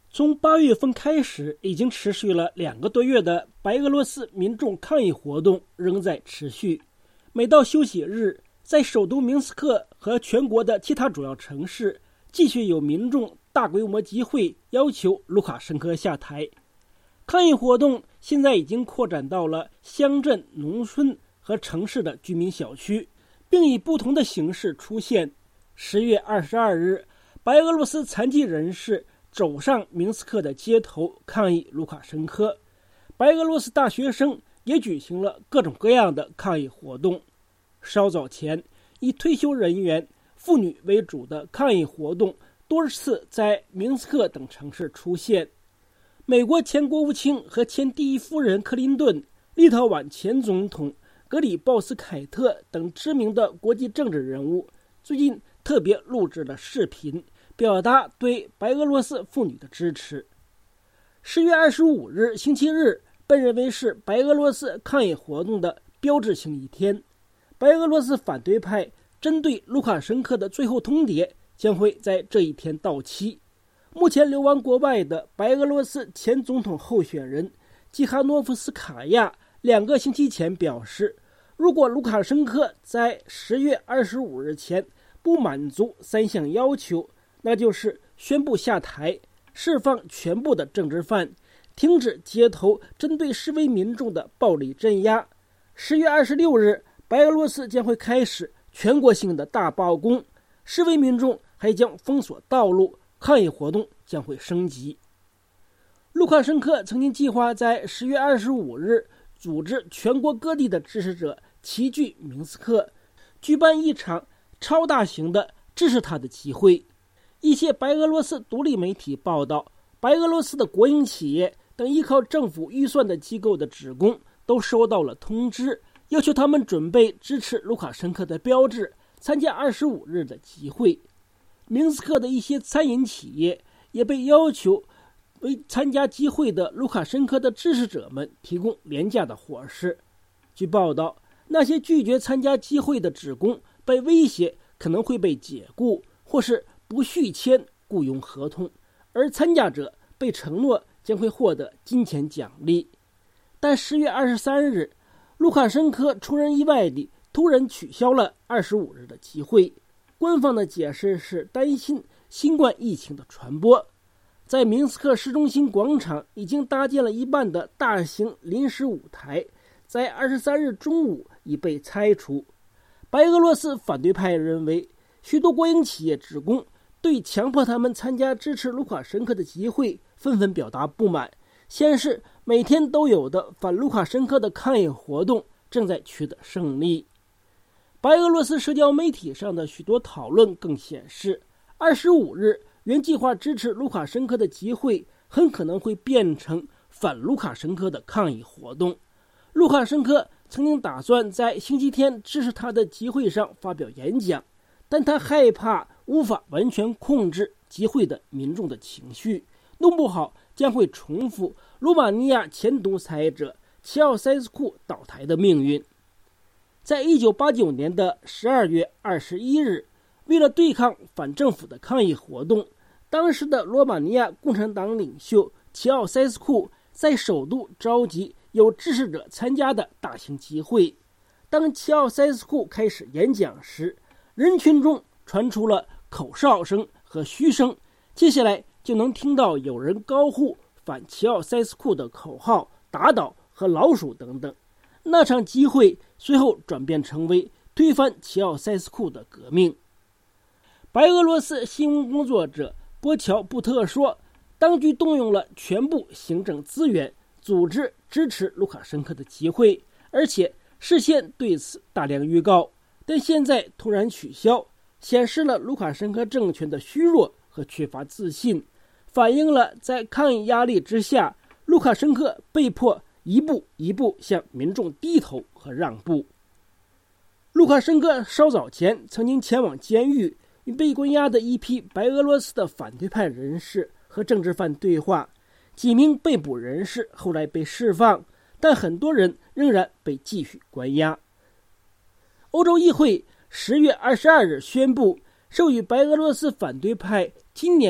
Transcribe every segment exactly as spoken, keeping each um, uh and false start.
从八月份开始，已经持续了两个多月的白俄罗斯民众抗议活动仍在持续。每到休息日，在首都明斯克和全国的其他主要城市，继续有民众大规模集会，要求卢卡申科下台。抗议活动现在已经扩展到了乡镇、农村和城市的居民小区，并以不同的形式出现。十月二十二日，白俄罗斯残疾人士走上明斯克的街头抗议卢卡申科，白俄罗斯大学生也举行了各种各样的抗议活动。稍早前，以退休人员、妇女为主的抗议活动多次在明斯克等城市出现。美国前国务卿和前第一夫人克林顿、立陶宛前总统格里鲍斯凯特等知名的国际政治人物最近特别录制了视频，表达对白俄罗斯妇女的支持。十月二十五日星期日被认为是白俄罗斯抗议活动的标志性一天。白俄罗斯反对派针对卢卡申科的最后通牒将会在这一天到期。目前流亡国外的白俄罗斯前总统候选人季哈诺夫斯卡娅两个星期前表示，如果卢卡申科在十月二十五日前不满足三项要求，那就是宣布下台、释放全部的政治犯、停止街头针对示威民众的暴力镇压。十月二十六日，白俄罗斯将会开始全国性的大罢工，示威民众还将封锁道路，抗议活动将会升级。卢卡申科曾经计划在十月二十五日组织全国各地的支持者齐聚明斯克，举办一场超大型的支持他的集会。一些白俄罗斯独立媒体报道，白俄罗斯的国营企业等依靠政府预算的机构的职工都收到了通知，要求他们准备支持卢卡申科的标志，参加二十五日的集会。明斯克的一些餐饮企业也被要求为参加集会的卢卡申科的支持者们提供廉价的伙食。据报道，那些拒绝参加集会的职工被威胁可能会被解雇，或是不续签雇佣合同，而参加者被承诺将会获得金钱奖励。但十月二十三日，卢卡申科出人意外地突然取消了二十五日的集会。官方的解释是担心新冠疫情的传播。在明斯克市中心广场已经搭建了一半的大型临时舞台，在二十三日中午已被拆除。白俄罗斯反对派认为，许多国营企业职工对强迫他们参加支持卢卡申科的集会纷纷表达不满，显示每天都有的反卢卡申科的抗议活动正在取得胜利。白俄罗斯社交媒体上的许多讨论更显示，二十五日原计划支持卢卡申科的集会很可能会变成反卢卡申科的抗议活动。卢卡申科曾经打算在星期天支持他的集会上发表演讲，但他害怕无法完全控制集会的民众的情绪，弄不好将会重复罗马尼亚前独裁者齐奥塞斯库倒台的命运。在一九八九年的十二月二十一日，为了对抗反政府的抗议活动，当时的罗马尼亚共产党领袖齐奥塞斯库在首都召集有支持者参加的大型集会。当齐奥塞斯库开始演讲时，人群中传出了口哨声和嘘声，接下来就能听到有人高呼反齐奥塞斯库的口号、打倒和老鼠等等。那场集会随后转变成为推翻齐奥塞斯库的革命。白俄罗斯新闻工作者波乔布特说，当局动用了全部行政资源组织支持卢卡申科的集会，而且事先对此大量预告，但现在突然取消，显示了卢卡申科政权的虚弱和缺乏自信，反映了在抗议压力之下，卢卡申科被迫一步一步向民众低头和让步。卢卡申科稍早前曾经前往监狱，与被关押的一批白俄罗斯的反对派人士和政治犯对话。几名被捕人士后来被释放，但很多人仍然被继续关押。欧洲议会十月二十二日宣布，授予白俄罗斯反对派今年的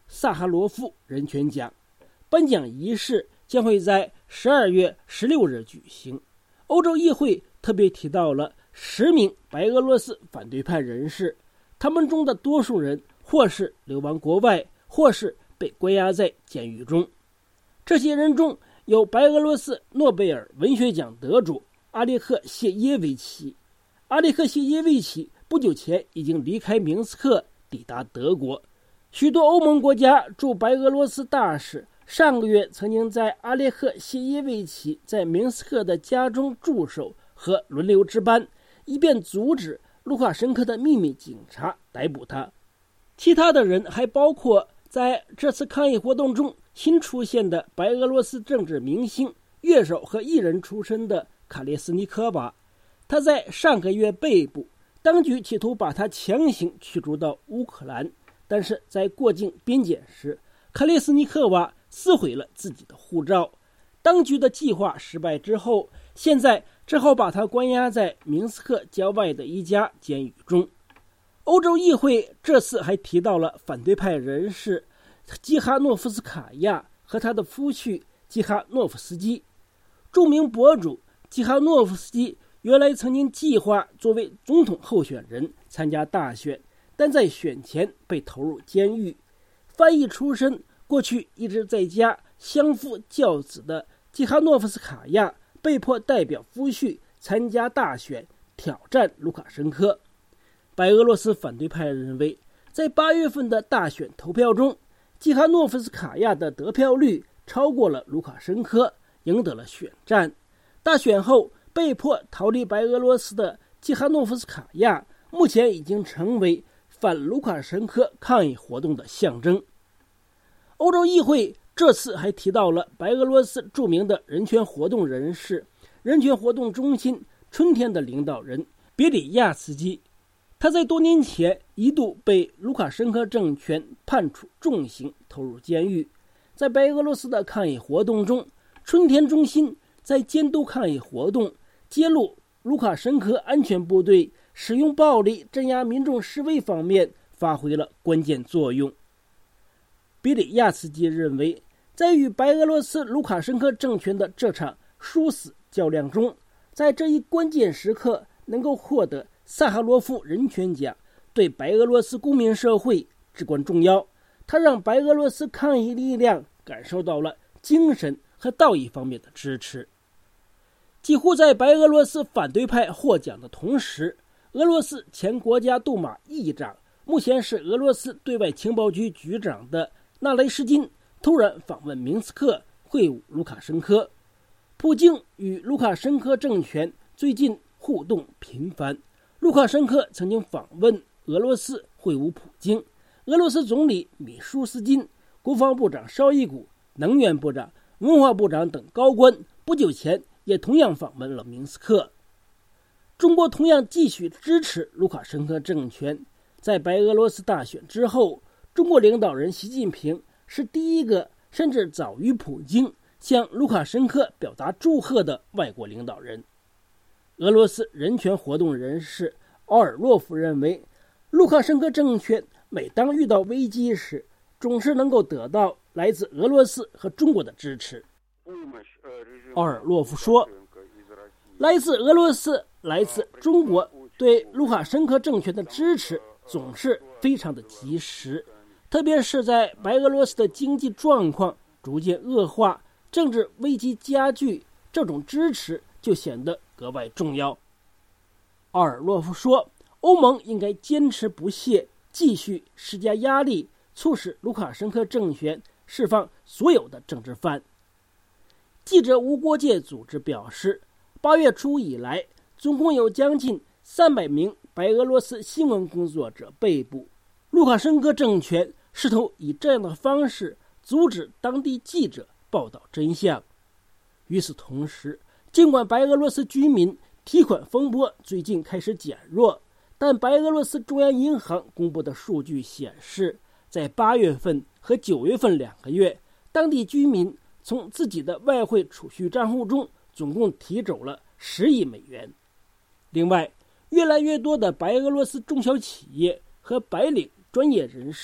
萨哈罗夫人权奖。颁奖仪式将会在十二月十六日举行。欧洲议会特别提到了十名白俄罗斯反对派人士，他们中的多数人或是流亡国外，或是被关押在监狱中。这些人中有白俄罗斯诺贝尔文学奖得主阿列克谢耶维奇。阿列克谢耶维奇不久前已经离开明斯克，抵达德国。许多欧盟国家驻白俄罗斯大使上个月曾经在阿列克谢耶维奇在明斯克的家中驻守和轮流值班，以便阻止卢卡申科的秘密警察逮捕他。其他的人还包括在这次抗议活动中新出现的白俄罗斯政治明星、乐手和艺人出身的卡列斯尼科娃。他在上个月被捕，当局企图把他强行驱逐到乌克兰，但是在过境边检时，卡列斯尼科娃撕毁了自己的护照。当局的计划失败之后，现在只好把他关押在明斯克郊外的一家监狱中。欧洲议会这次还提到了反对派人士基哈诺夫斯卡娅和他的夫婿基哈诺夫斯基。著名博主基哈诺夫斯基原来曾经计划作为总统候选人参加大选，但在选前被投入监狱。翻译出身，过去一直在家相夫教子的基哈诺夫斯卡娅被迫代表夫婿参加大选，挑战卢卡申科。白俄罗斯反对派认为，在八月份的大选投票中，基哈诺夫斯卡娅的得票率超过了卢卡申科，赢得了选战。大选后被迫逃离白俄罗斯的基哈诺夫斯卡娅目前已经成为反卢卡申科抗议活动的象征。欧洲议会这次还提到了白俄罗斯著名的人权活动人士、人权活动中心春天的领导人别里亚茨基。他在多年前一度被卢卡申科政权判处重刑，投入监狱。在白俄罗斯的抗议活动中，春天中心在监督抗议活动、揭露卢卡申科安全部队使用暴力镇压民众示威方面发挥了关键作用。比里亚茨基认为，在与白俄罗斯卢卡申科政权的这场殊死较量中，在这一关键时刻能够获得萨哈罗夫人权奖，对白俄罗斯公民社会至关重要。他让白俄罗斯抗议力量感受到了精神和道义方面的支持。几乎在白俄罗斯反对派获奖的同时，俄罗斯前国家杜马议长，目前是俄罗斯对外情报局局长的纳雷什金突然访问明斯克，会晤卢卡申科。普京与卢卡申科政权最近互动频繁，卢卡申科曾经访问俄罗斯会晤普京。俄罗斯总理米舒斯金、国防部长绍伊古、能源部长、文化部长等高官不久前也同样访问了明斯克。中国同样继续支持卢卡申科政权。在白俄罗斯大选之后，中国领导人习近平是第一个甚至早于普京向卢卡申科表达祝贺的外国领导人。俄罗斯人权活动人士奥尔洛夫认为，卢卡申科政权每当遇到危机时，总是能够得到来自俄罗斯和中国的支持。奥尔洛夫说，来自俄罗斯、来自中国对卢卡申科政权的支持总是非常的及时，特别是在白俄罗斯的经济状况逐渐恶化、政治危机加剧，这种支持就显得格外重要。奥尔洛夫说，欧盟应该坚持不懈，继续施加压力，促使卢卡申科政权释放所有的政治犯。记者无国界组织表示，八月初以来，总共有将近三百名白俄罗斯新闻工作者被捕。卢卡申科政权试图以这样的方式阻止当地记者报道真相。与此同时，尽管白俄罗斯居民提款风波最近开始减弱，但白俄罗斯中央银行公布的数据显示，在八月份和九月份两个月，当地居民从自己的外汇储蓄账户中总共提走了十亿美元。另外，越来越多的白俄罗斯中小企业和白领专业人士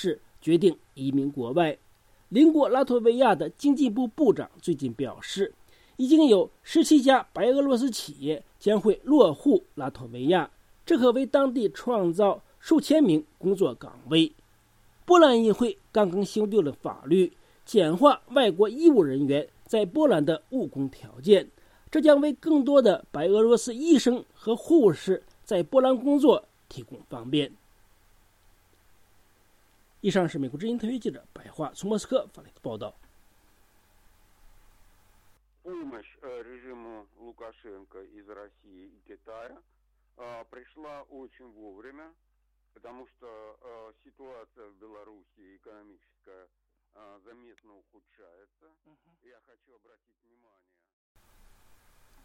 决定移民国外。邻国拉脱维亚的经济部部长最近表示，已经有十七家白俄罗斯企业将会落户拉脱维亚，这可为当地创造数千名工作岗位。波兰议会刚刚修订了法律，简化外国医务人员在波兰的务工条件，这将为更多的白俄罗斯医生和护士在波兰工作提供方便。以上是美国之音特约记者白桦从莫斯科发来的报道。 Помощь режиму Лукашенко из России и Китая пришла очень вовремя, потому что ситуация в Беларуси экономическая заметно ухудшается. Я хочу обратить внимание.